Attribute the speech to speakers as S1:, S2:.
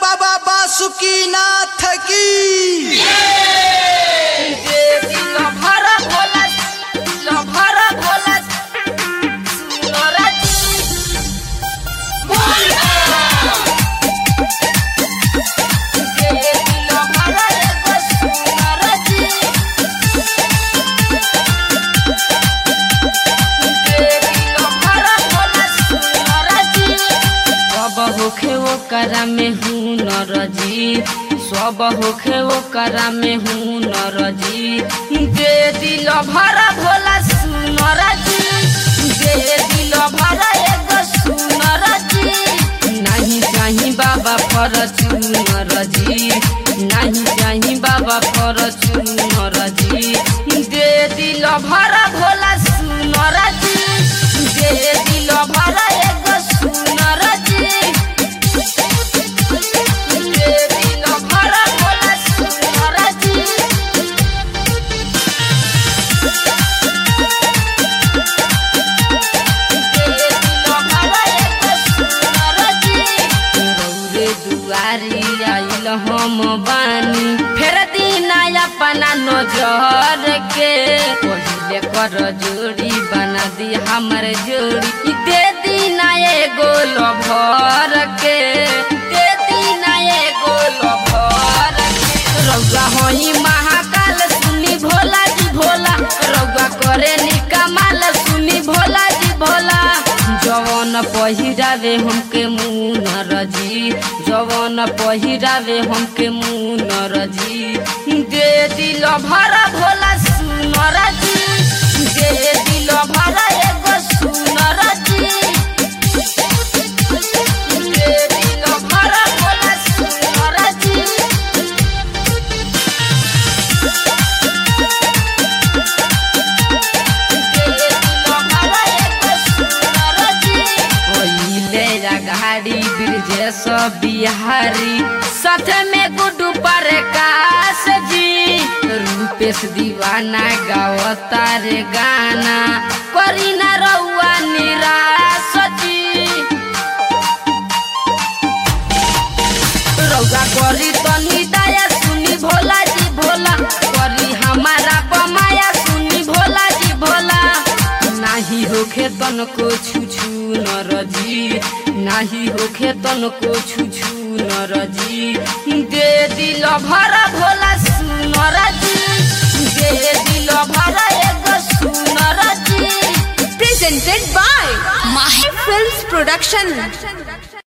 S1: बाबा बासुकीनाथ की।
S2: होखे वो करा में हूँ नरजी, सब होखे वो करा में हूँ नरजी। दे दिल भरा भोला सुनरजी, दे दिल भरा एगो सुनरजी। नहीं चाही बाबा फॉर्च्यूनरजी, नहीं चाही बाबा फॉर्च्यूनरजी। दे दिल भरा भोला सुनरजी, दे दिल भरा एगो सुनरजी। हम बानी फेर दीना अपना नजर के, पहिले कर जोड़ी बना दी हमर जोड़ी। दे दीना एगो लभर के, दे दीना एगो लभर के। रउआ होई महाकाल सुनी भोला जी भोला, रउआ करे नी कमाल सुनी भोला जी भोला। जवन पहिरावे हमके मुनरजी, जवन पहिरावे हमके मुनरजी। दे दिल भरा भोला सुनरजी, दे दिल भरा एगो सुनरजी। दे दिल भरा भोला सुनरजी। गाड़ी ब्रिजेश बिहारी साथ में गुड्डू प्रकाश जी। रूपेश दीवाना गावता रे गाना, करी ना रउआ निराश जी। रउआ करी तनी दया सुनी भोला जी भोला, करी हमारा बमाया सुनी भोला जी भोला। नाही होखे तनको छुछु नरजी, नाही होखे तनको छुछु नरजी। दे दिल भरा भोला सुनरजी, दे दिल भरा एगो सुनरजी।
S3: Presented by Mahi Films Production।